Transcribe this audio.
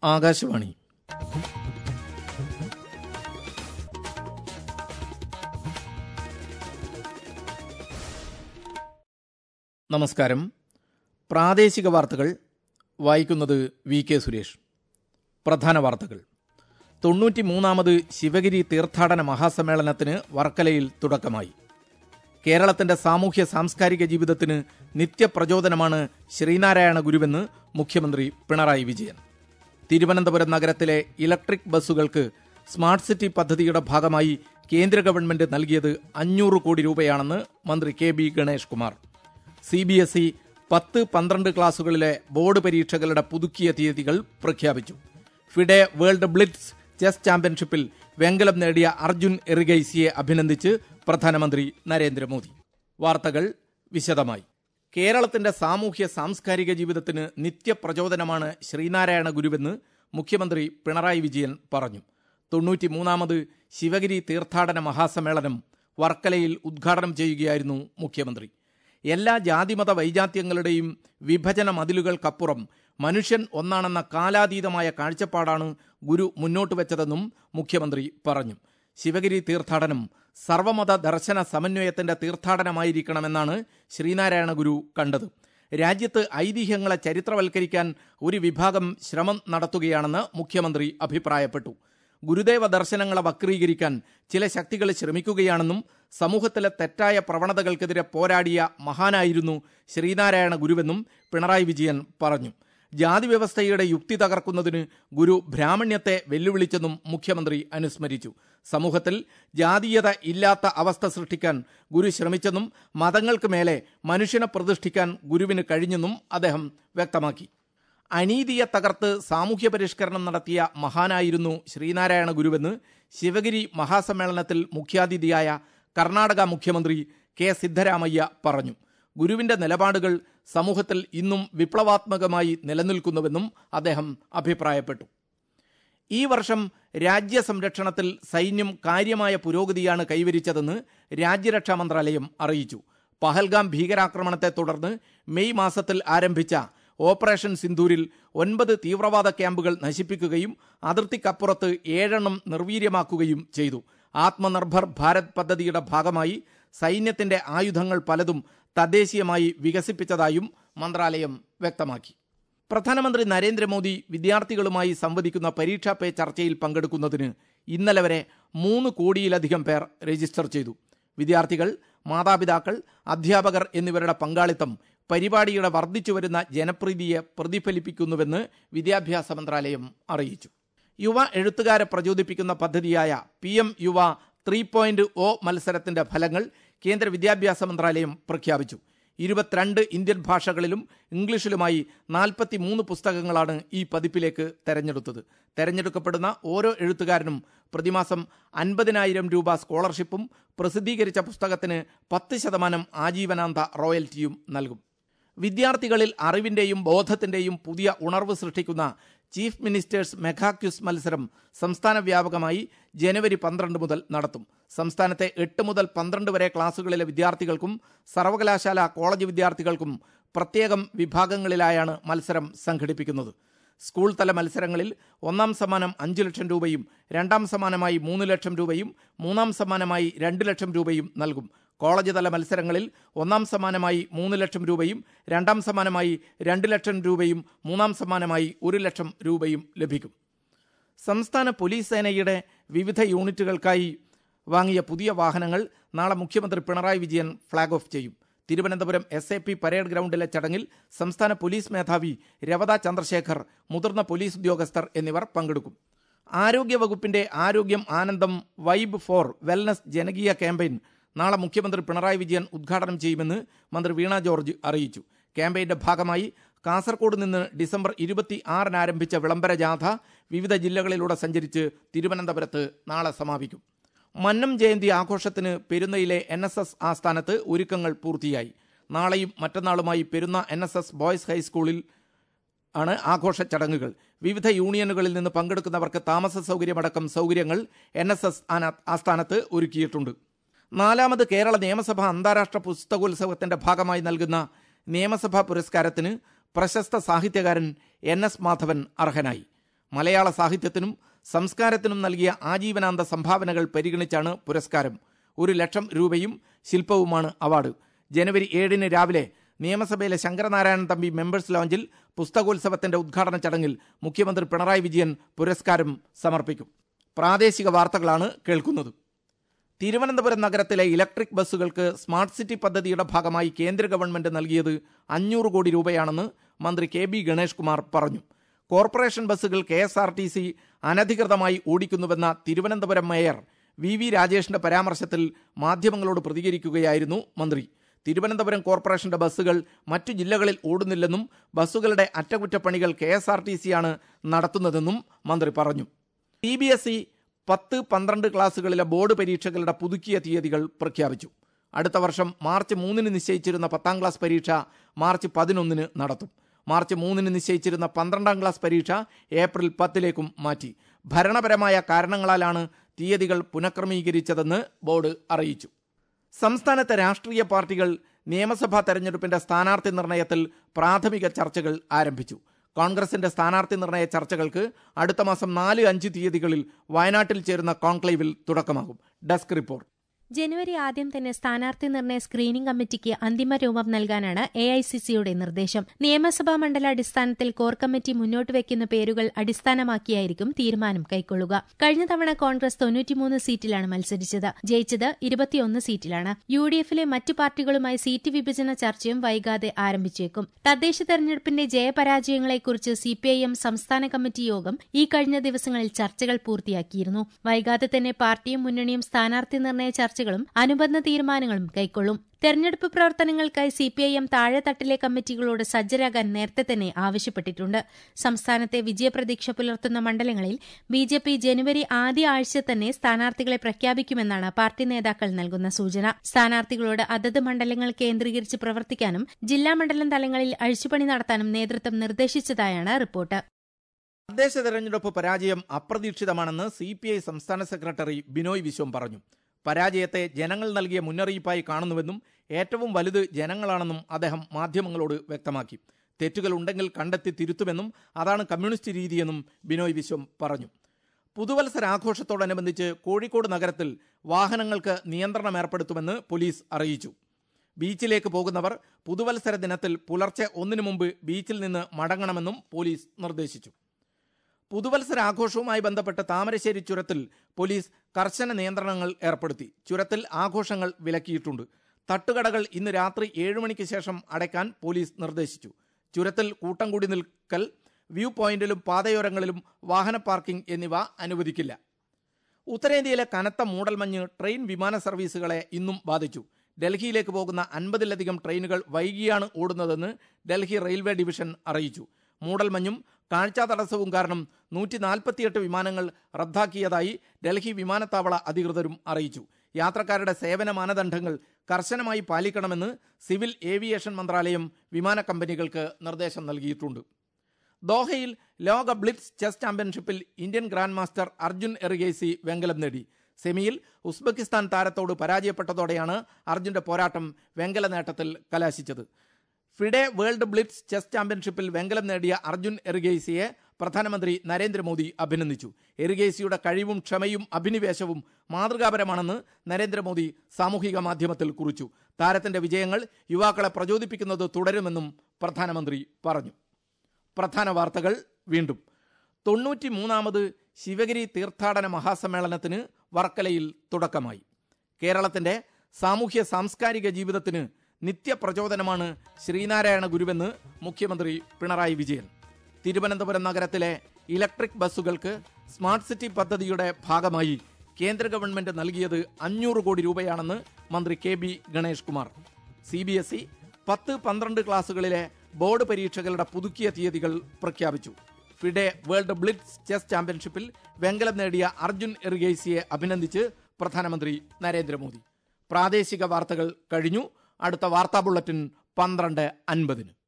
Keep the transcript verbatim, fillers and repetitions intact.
ആകാശവാണി. നമസ്കാരം. പ്രാദേശിക വാർത്തകൾ വായിക്കുന്നത് വി കെ സുരേഷ്. പ്രധാന വാർത്തകൾ. തൊണ്ണൂറ്റി മൂന്നാമത് ശിവഗിരി തീർത്ഥാടന മഹാസമ്മേളനത്തിന് വർക്കലയിൽ തുടക്കമായി. കേരളത്തിന്റെ സാമൂഹ്യ സാംസ്കാരിക ജീവിതത്തിന് നിത്യപ്രചോദനമാണ് ശ്രീനാരായണ ഗുരുവെന്ന് മുഖ്യമന്ത്രി പിണറായി വിജയൻ. തിരുവനന്തപുരം നഗരത്തിലെ ഇലക്ട്രിക് ബസ്സുകൾക്ക് സ്മാർട്ട് സിറ്റി പദ്ധതിയുടെ ഭാഗമായി കേന്ദ്ര ഗവൺമെന്റ് നൽകിയത് അഞ്ഞൂറ് കോടി രൂപയാണെന്ന് മന്ത്രി K B Ganesh Kumar. C B S E പത്ത് പന്ത്രണ്ട് ക്ലാസുകളിലെ ബോർഡ് പരീക്ഷകളുടെ പുതുക്കിയ തീയതികൾ പ്രഖ്യാപിച്ചു. ഫിഡെ വേൾഡ് ബ്ലിറ്റ്സ് ചെസ് ചാമ്പ്യൻഷിപ്പിൽ വെങ്കലം നേടിയ അർജുൻ എറിഗൈസിയെ അഭിനന്ദിച്ച് പ്രധാനമന്ത്രി നരേന്ദ്രമോദി. വാർത്തകൾ വിശദമായി. കേരളത്തിന്റെ സാമൂഹ്യ സാംസ്കാരിക ജീവിതത്തിന് നിത്യപ്രചോദനമാണ് ശ്രീനാരായണ ഗുരുവെന്ന് മുഖ്യമന്ത്രി പിണറായി വിജയൻ പറഞ്ഞു. തൊണ്ണൂറ്റി മൂന്നാമത് ശിവഗിരി തീർത്ഥാടന മഹാസമ്മേളനം വർക്കലയിൽ ഉദ്ഘാടനം ചെയ്യുകയായിരുന്നു മുഖ്യമന്ത്രി. എല്ലാ ജാതിമത വൈജാത്യങ്ങളുടെയും വിഭജന മതിലുകൾക്കപ്പുറം മനുഷ്യൻ ഒന്നാണെന്ന കാലാതീതമായ കാഴ്ചപ്പാടാണ് ഗുരു മുന്നോട്ട് വെച്ചതെന്നും മുഖ്യമന്ത്രി പറഞ്ഞു. ശിവഗിരി തീർത്ഥാടനം സർവമത ദർശന സമന്വയത്തിന്റെ തീർത്ഥാടനമായിരിക്കണമെന്നാണ് ശ്രീനാരായണ ഗുരു കണ്ടത്. രാജ്യത്ത് ഐതിഹ്യങ്ങളെ ചരിത്രവൽക്കരിക്കാൻ ഒരു വിഭാഗം ശ്രമം നടത്തുകയാണെന്ന് മുഖ്യമന്ത്രി അഭിപ്രായപ്പെട്ടു. ഗുരുദേവ ദർശനങ്ങളെ വക്രീകരിക്കാൻ ചില ശക്തികൾ ശ്രമിക്കുകയാണെന്നും സമൂഹത്തിലെ തെറ്റായ പ്രവണതകൾക്കെതിരെ പോരാടിയ മഹാനായിരുന്നു ശ്രീനാരായണ ഗുരുവെന്നും പിണറായി വിജയൻ പറഞ്ഞു. ജാതി വ്യവസ്ഥയുടെ യുക്തി തകർക്കുന്നതിന് ഗുരു ബ്രാഹ്മണ്യത്തെ വെല്ലുവിളിച്ചെന്നും മുഖ്യമന്ത്രി അനുസ്മരിച്ചു. സമൂഹത്തിൽ ജാതീയത ഇല്ലാത്ത അവസ്ഥ സൃഷ്ടിക്കാൻ ഗുരു ശ്രമിച്ചെന്നും മതങ്ങൾക്ക് മേലെ മനുഷ്യനെ പ്രതിഷ്ഠിക്കാൻ ഗുരുവിന് കഴിഞ്ഞെന്നും അദ്ദേഹം വ്യക്തമാക്കി. അനീതിയെ തകർത്ത് സാമൂഹ്യ പരിഷ്കരണം നടത്തിയ മഹാനായിരുന്നു ശ്രീനാരായണ ഗുരുവെന്ന് ശിവഗിരി മഹാസമ്മേളനത്തിൽ മുഖ്യാതിഥിയായ കർണാടക മുഖ്യമന്ത്രി കെ സിദ്ധരാമയ്യ പറഞ്ഞു. ഗുരുവിന്റെ നിലപാടുകൾ സമൂഹത്തിൽ ഇന്നും വിപ്ലവാത്മകമായി നിലനിൽക്കുന്നുവെന്നും അദ്ദേഹം അഭിപ്രായപ്പെട്ടു. ഈ വർഷം രാജ്യസംരക്ഷണത്തിൽ സൈന്യം കാര്യമായ പുരോഗതിയാണ് കൈവരിച്ചതെന്ന് രാജ്യരക്ഷാ മന്ത്രാലയം അറിയിച്ചു. പഹൽഗാം ഭീകരാക്രമണത്തെ തുടർന്ന് മെയ് മാസത്തിൽ ആരംഭിച്ച ഓപ്പറേഷൻ സിന്ദൂരിൽ ഒൻപത് തീവ്രവാദ ക്യാമ്പുകൾ നശിപ്പിക്കുകയും അതിർത്തിക്കപ്പുറത്ത് ഏഴെണ്ണം നിർവീര്യമാക്കുകയും ചെയ്തു. ആത്മനിർഭർ ഭാരത് പദ്ധതിയുടെ ഭാഗമായി സൈന്യത്തിന്റെ ആയുധങ്ങൾ പലതും തദ്ദേശീയമായി വികസിപ്പിച്ചതായും മന്ത്രാലയം വ്യക്തമാക്കി. പ്രധാനമന്ത്രി നരേന്ദ്രമോദി വിദ്യാർത്ഥികളുമായി സംവദിക്കുന്ന പരീക്ഷാ പേ ചർച്ചയിൽ പങ്കെടുക്കുന്നതിന് ഇന്നലെ വരെ മൂന്ന് കോടിയിലധികം പേർ രജിസ്റ്റർ ചെയ്തു. വിദ്യാർത്ഥികൾ, മാതാപിതാക്കൾ, അധ്യാപകർ എന്നിവരുടെ പങ്കാളിത്തം പരിപാടിയുടെ വർദ്ധിച്ചുവരുന്ന ജനപ്രീതിയെ പ്രതിഫലിപ്പിക്കുന്നുവെന്ന് വിദ്യാഭ്യാസ മന്ത്രാലയം അറിയിച്ചു. യുവ എഴുത്തുകാരെ പ്രചോദിപ്പിക്കുന്ന പദ്ധതിയായ P M Yuva three point O മത്സരത്തിന്റെ ഫലങ്ങൾ കേന്ദ്ര വിദ്യാഭ്യാസ മന്ത്രാലയം പ്രഖ്യാപിച്ചു. ഇരുപത്തിരണ്ട് ഇന്ത്യൻ ഭാഷകളിലും ഇംഗ്ലീഷിലുമായി നാൽപ്പത്തി മൂന്ന് പുസ്തകങ്ങളാണ് ഈ പതിപ്പിലേക്ക് തെരഞ്ഞെടുത്തത്. തെരഞ്ഞെടുക്കപ്പെടുന്ന ഓരോ എഴുത്തുകാരനും പ്രതിമാസം അൻപതിനായിരം രൂപ സ്കോളർഷിപ്പും പ്രസിദ്ധീകരിച്ച പുസ്തകത്തിന് പത്ത് ശതമാനം ആജീവനാന്ത റോയൽറ്റിയും നൽകും. വിദ്യാർത്ഥികളിൽ അറിവിന്റെയും ബോധത്തിന്റെയും പുതിയ ഉണർവ് സൃഷ്ടിക്കുന്ന ചീഫ് മിനിസ്റ്റേഴ്സ് മെഗാ ക്വിസ് മത്സരം സംസ്ഥാന വ്യാപകമായി ജനുവരി പന്ത്രണ്ട് മുതൽ നടത്തും. സംസ്ഥാനത്തെ എട്ട് മുതൽ പന്ത്രണ്ട് വരെ ക്ലാസുകളിലെ വിദ്യാർത്ഥികൾക്കും സർവകലാശാല കോളേജ് വിദ്യാർത്ഥികൾക്കും പ്രത്യേകം വിഭാഗങ്ങളിലായാണ് മത്സരം സംഘടിപ്പിക്കുന്നത്. സ്കൂൾ തല മത്സരങ്ങളിൽ ഒന്നാം സമ്മാനം അഞ്ചു ലക്ഷം രൂപയും രണ്ടാം സമ്മാനമായി മൂന്ന് ലക്ഷം രൂപയും മൂന്നാം സമ്മാനമായി രണ്ട് ലക്ഷം രൂപയും നൽകും. കോളേജ് തല മത്സരങ്ങളിൽ ഒന്നാം സമ്മാനമായി മൂന്ന് ലക്ഷം രൂപയും രണ്ടാം സമ്മാനമായി രണ്ട് ലക്ഷം രൂപയും മൂന്നാം സമ്മാനമായി ഒരു ലക്ഷം രൂപയും ലഭിക്കും. സംസ്ഥാന പോലീസ് സേനയുടെ വിവിധ യൂണിറ്റുകൾക്കായി വാങ്ങിയ പുതിയ വാഹനങ്ങൾ നാളെ മുഖ്യമന്ത്രി പിണറായി വിജയൻ ഫ്ളാഗ് ഓഫ് ചെയ്യും. Thiruvananthapuram S A P parade ഗ്രൗണ്ടിലെ ചടങ്ങിൽ സംസ്ഥാന പോലീസ് മേധാവി രവത ചന്ദ്രശേഖർ, മുതിർന്ന പോലീസ് ഉദ്യോഗസ്ഥർ എന്നിവർ പങ്കെടുക്കും. ആരോഗ്യവകുപ്പിന്റെ ആരോഗ്യം ആനന്ദം വൈബ് ഫോർ വെൽനസ് ജനകീയ ക്യാമ്പയിൻ നാളെ മുഖ്യമന്ത്രി പിണറായി വിജയൻ ഉദ്ഘാടനം ചെയ്യുമെന്ന് മന്ത്രി വീണ ജോർജ് അറിയിച്ചു. ക്യാമ്പയിന്റെ ഭാഗമായി കാസർഗോഡ് നിന്ന് ഡിസംബർ ഇരുപത്തി ആറിന് ആരംഭിച്ച വിളംബര ജാഥ വിവിധ ജില്ലകളിലൂടെ സഞ്ചരിച്ച് തിരുവനന്തപുരത്ത് നാളെ സമാപിക്കും. മന്നം ജയന്തി ആഘോഷത്തിന് പെരുന്നയിലെ എൻ എസ് എസ് ആസ്ഥാനത്ത് ഒരുക്കങ്ങൾ പൂർത്തിയായി. നാളെയും മറ്റന്നാളുമായി Perunna N S S boys ഹൈസ്കൂളിൽ ആണ് ആഘോഷ ചടങ്ങുകൾ. വിവിധ യൂണിയനുകളിൽ നിന്ന് പങ്കെടുക്കുന്നവർക്ക് താമസ സൗകര്യമടക്കം സൗകര്യങ്ങൾ എൻ എസ് എസ് ആസ്ഥാനത്ത് ഒരുക്കിയിട്ടുണ്ട്. നാലാമത് കേരള നിയമസഭ അന്താരാഷ്ട്ര പുസ്തകോത്സവത്തിന്റെ ഭാഗമായി നൽകുന്ന നിയമസഭാ പുരസ്കാരത്തിന് പ്രശസ്ത സാഹിത്യകാരൻ എൻ എസ് മാധവൻ അർഹനായി. മലയാള സാഹിത്യത്തിനും സംസ്കാരത്തിനും നൽകിയ ആജീവനാന്ത സംഭാവനകൾ പരിഗണിച്ചാണ് പുരസ്കാരം. ഒരു ലക്ഷം രൂപയും ശില്പവുമാണ് അവാർഡ്. ജനുവരി ഏഴിന് രാവിലെ നിയമസഭയിലെ ശങ്കരനാരായണൻ തമ്പി മെമ്പേഴ്സ് ലോഞ്ചിൽ പുസ്തകോത്സവത്തിന്റെ ഉദ്ഘാടന ചടങ്ങിൽ മുഖ്യമന്ത്രി പിണറായി വിജയൻ പുരസ്കാരം സമർപ്പിക്കും. പ്രാദേശിക വാർത്തകളാണ് കേൾക്കുന്നത്. തിരുവനന്തപുരം നഗരത്തിലെ ഇലക്ട്രിക് ബസ്സുകൾക്ക് സ്മാർട്ട് സിറ്റി പദ്ധതിയുടെ ഭാഗമായി കേന്ദ്ര ഗവൺമെന്റ് നൽകിയത് അഞ്ഞൂറ് കോടി രൂപയാണെന്ന് മന്ത്രി കെ ബി ഗണേഷ് കുമാർ പറഞ്ഞു. കോർപ്പറേഷൻ ബസ്സുകൾ K S R T C അനധികൃതമായി ഓടിക്കുന്നുവെന്ന തിരുവനന്തപുരം മേയർ വി വി രാജേഷിന്റെ പരാമർശത്തിൽ മാധ്യമങ്ങളോട് പ്രതികരിക്കുകയായിരുന്നു മന്ത്രി. തിരുവനന്തപുരം കോർപ്പറേഷന്റെ ബസ്സുകൾ മറ്റു ജില്ലകളിൽ ഓടുന്നില്ലെന്നും ബസ്സുകളുടെ അറ്റകുറ്റപ്പണികൾ കെ എസ് ആർ ടി സിയാണ് നടത്തുന്നതെന്നും മന്ത്രി പറഞ്ഞു. സി ബി എസ് ഇ പത്ത് പന്ത്രണ്ട് ക്ലാസുകളിലെ ബോർഡ് പരീക്ഷകളുടെ പുതുക്കിയ തീയതികൾ പ്രഖ്യാപിച്ചു. അടുത്ത വർഷം മാർച്ച് മൂന്നിന് നിശ്ചയിച്ചിരുന്ന പത്താം ക്ലാസ് പരീക്ഷ മാർച്ച് പതിനൊന്നിന് നടത്തും. മാർച്ച് മൂന്നിന് നിശ്ചയിച്ചിരുന്ന പന്ത്രണ്ടാം ക്ലാസ് പരീക്ഷ ഏപ്രിൽ പത്തിലേക്കും മാറ്റി. ഭരണപരമായ കാരണങ്ങളാലാണ് തീയതികൾ പുനഃക്രമീകരിച്ചതെന്ന് ബോർഡ് അറിയിച്ചു. സംസ്ഥാനത്തെ രാഷ്ട്രീയ പാർട്ടികൾ നിയമസഭാ തെരഞ്ഞെടുപ്പിന്റെ സ്ഥാനാർത്ഥി നിർണയത്തിൽ പ്രാഥമിക ചർച്ചകൾ ആരംഭിച്ചു. കോൺഗ്രസിന്റെ സ്ഥാനാർത്ഥി നിർണയ ചർച്ചകൾക്ക് അടുത്ത മാസം നാല് അഞ്ച് തീയതികളിൽ വയനാട്ടിൽ ചേരുന്ന കോൺക്ലേവിൽ തുടക്കമാകും. Desk report. ജനുവരി ആദ്യം തന്നെ സ്ഥാനാർത്ഥി നിർണയ സ്ക്രീനിംഗ് കമ്മിറ്റിക്ക് അന്തിമ രൂപം നൽകാനാണ് എ ഐ സി സിയുടെ നിർദ്ദേശം. നിയമസഭാ മണ്ഡലാടിസ്ഥാനത്തിൽ കോർ കമ്മിറ്റി മുന്നോട്ട് വയ്ക്കുന്ന പേരുകൾ അടിസ്ഥാനമാക്കിയായിരിക്കും തീരുമാനം കൈക്കൊള്ളുക. കഴിഞ്ഞ തവണ കോൺഗ്രസ് തൊണ്ണൂറ്റിമൂന്ന് സീറ്റിലാണ് മത്സരിച്ചത്. ജയിച്ചത് ഇരുപത്തിയൊന്ന് സീറ്റിലാണ്. യു ഡി എഫിലെ മറ്റു പാർട്ടികളുമായി സീറ്റ് വിഭജന ചർച്ചയും വൈകാതെ ആരംഭിച്ചേക്കും. തദ്ദേശ തെരഞ്ഞെടുപ്പിന്റെ ജയപരാജയങ്ങളെക്കുറിച്ച് സി പി ഐ എം സംസ്ഥാന കമ്മിറ്റി യോഗം ഈ കഴിഞ്ഞ ദിവസങ്ങളിൽ ചർച്ചകൾ പൂർത്തിയാക്കിയിരുന്നു. വൈകാതെ തന്നെ പാർട്ടിയും മുന്നണിയും സ്ഥാനാർത്ഥി നിർണയ ചർച്ചകളും അനുബന്ധ തീരുമാനങ്ങളും കൈക്കൊള്ളും. തെരഞ്ഞെടുപ്പ് പ്രവർത്തനങ്ങൾക്കായി സി പി ഐ എം താഴെത്തട്ടിലെ കമ്മിറ്റികളോട് സജ്ജരാകാൻ നേരത്തെ തന്നെ ആവശ്യപ്പെട്ടിട്ടുണ്ട്. സംസ്ഥാനത്തെ വിജയപ്രതീക്ഷ പുലർത്തുന്ന മണ്ഡലങ്ങളിൽ ബി ജെ പി ജനുവരി ആദ്യ ആഴ്ച തന്നെ സ്ഥാനാർത്ഥികളെ പ്രഖ്യാപിക്കുമെന്നാണ് പാർട്ടി നേതാക്കൾ നൽകുന്ന സൂചന. സ്ഥാനാർത്ഥികളോട് അതത് മണ്ഡലങ്ങൾ കേന്ദ്രീകരിച്ച് പ്രവർത്തിക്കാനും ജില്ലാ മണ്ഡലം തലങ്ങളിൽ അഴിച്ചുപണി നടത്താനും നേതൃത്വം നിർദ്ദേശിച്ചതായാണ് റിപ്പോർട്ട്. തദ്ദേശ തെരഞ്ഞെടുപ്പ് പരാജയം അപ്രതീക്ഷിതമാണെന്ന് സി പി ഐ സംസ്ഥാന സെക്രട്ടറി ബിനോയ് വിശ്വം പറഞ്ഞു. പരാജയത്തെ ജനങ്ങൾ നൽകിയ മുന്നറിയിപ്പായി കാണുന്നുവെന്നും ഏറ്റവും വലുത് ജനങ്ങളാണെന്നും അദ്ദേഹം മാധ്യമങ്ങളോട് വ്യക്തമാക്കി. തെറ്റുകളുണ്ടെങ്കിൽ കണ്ടെത്തി തിരുത്തുമെന്നും അതാണ് കമ്മ്യൂണിസ്റ്റ് രീതിയെന്നും ബിനോയ് വിശ്വം പറഞ്ഞു. പുതുവത്സരാഘോഷത്തോടനുബന്ധിച്ച് കോഴിക്കോട് നഗരത്തിൽ വാഹനങ്ങൾക്ക് നിയന്ത്രണം ഏർപ്പെടുത്തുമെന്ന് പോലീസ് അറിയിച്ചു. ബീച്ചിലേക്ക് പോകുന്നവർ പുതുവത്സര ദിനത്തിൽ പുലർച്ചെ ഒന്നിനു മുമ്പ് ബീച്ചിൽ നിന്ന് മടങ്ങണമെന്നും പോലീസ് നിർദ്ദേശിച്ചു. പുതുവത്സരാഘോഷവുമായി ബന്ധപ്പെട്ട് താമരശ്ശേരി ചുരത്തിൽ പോലീസ് കർശന നിയന്ത്രണങ്ങൾ ഏർപ്പെടുത്തി. ചുരത്തിൽ ആഘോഷങ്ങൾ വിലക്കിയിട്ടുണ്ട്. തട്ടുകടകൾ ഇന്ന് രാത്രി ഏഴു മണിക്ക് ശേഷം അടയ്ക്കാൻ പോലീസ് നിർദ്ദേശിച്ചു. ചുരത്തിൽ കൂട്ടം കൂടി നിൽക്കൽ, വ്യൂ പോയിന്റിലും പാതയോരങ്ങളിലും വാഹന പാർക്കിംഗ് എന്നിവ അനുവദിക്കില്ല. ഉത്തരേന്ത്യയിലെ കനത്ത മൂടൽമഞ്ഞ് ട്രെയിൻ വിമാന സർവീസുകളെ ഇന്നും ബാധിച്ചു. ഡൽഹിയിലേക്ക് പോകുന്ന അൻപതിലധികം ട്രെയിനുകൾ വൈകിയാണ് ഓടുന്നതെന്ന് ഡൽഹി റെയിൽവേ ഡിവിഷൻ അറിയിച്ചു. മൂടൽമഞ്ഞും കാഴ്ചാ തടസ്സവും കാരണം നൂറ്റി നാൽപ്പത്തിയെട്ട് വിമാനങ്ങൾ റദ്ദാക്കിയതായി ഡൽഹി വിമാനത്താവള അധികൃതരും അറിയിച്ചു. യാത്രക്കാരുടെ സേവന മാനദണ്ഡങ്ങൾ കർശനമായി പാലിക്കണമെന്ന് സിവിൽ ഏവിയേഷൻ മന്ത്രാലയം വിമാന കമ്പനികൾക്ക് നിർദ്ദേശം നൽകിയിട്ടുണ്ട്. ദോഹയിൽ ലോക ബ്ലിറ്റ്സ് ചെസ് ചാമ്പ്യൻഷിപ്പിൽ Indian grand master Arjun Erigaisi വെങ്കലം നേടി. സെമിയിൽ ഉസ്ബെക്കിസ്ഥാൻ താരത്തോട് പരാജയപ്പെട്ടതോടെയാണ് അർജുന്റെ പോരാട്ടം വെങ്കല നേട്ടത്തിൽ കലാശിച്ചത്. ഫിഡെ വേൾഡ് ബ്ലിറ്റ്സ് ചെസ് ചാമ്പ്യൻഷിപ്പിൽ വെങ്കലം നേടിയ അർജുൻ എറിഗേസിയെ പ്രധാനമന്ത്രി നരേന്ദ്രമോദി അഭിനന്ദിച്ചു. എറിഗേസിയുടെ കഴിവും ക്ഷമയും അഭിനിവേശവും മാതൃകാപരമാണെന്ന് നരേന്ദ്രമോദി സാമൂഹിക മാധ്യമത്തിൽ കുറിച്ചു. താരത്തിന്റെ വിജയങ്ങൾ യുവാക്കളെ പ്രചോദിപ്പിക്കുന്നത് തുടരുമെന്നും പ്രധാനമന്ത്രി പറഞ്ഞു. പ്രധാന വാർത്തകൾ വീണ്ടും. തൊണ്ണൂറ്റി മൂന്നാമത് ശിവഗിരി തീർത്ഥാടന മഹാസമ്മേളനത്തിന് വർക്കലയിൽ തുടക്കമായി. കേരളത്തിന്റെ സാമൂഹ്യ സാംസ്കാരിക ജീവിതത്തിന് നിത്യപ്രചോദനമാണ് ശ്രീനാരായണ ഗുരുവെന്ന് മുഖ്യമന്ത്രി പിണറായി വിജയൻ. തിരുവനന്തപുരം നഗരത്തിലെ ഇലക്ട്രിക് ബസ്സുകൾക്ക് സ്മാർട്ട് സിറ്റി പദ്ധതിയുടെ ഭാഗമായി കേന്ദ്ര ഗവൺമെന്റ് നൽകിയത് അഞ്ഞൂറ് കോടി രൂപയാണെന്ന് മന്ത്രി K B Ganesh Kumar. C B S E പത്ത് പന്ത്രണ്ട് ക്ലാസുകളിലെ ബോർഡ് പരീക്ഷകളുടെ പുതുക്കിയ തീയതികൾ പ്രഖ്യാപിച്ചു. ഫിഡെ വേൾഡ് ബ്ലിറ്റ്സ് ചെസ് ചാമ്പ്യൻഷിപ്പിൽ വെങ്കലം നേടിയ അർജുൻ എറിഗേസിയെ അഭിനന്ദിച്ച് പ്രധാനമന്ത്രി നരേന്ദ്രമോദി. പ്രാദേശിക വാർത്തകൾ കഴിഞ്ഞു. അടുത്ത വാർത്താ ബുള്ളറ്റിൻ പന്ത്രണ്ട് അൻപതിന്.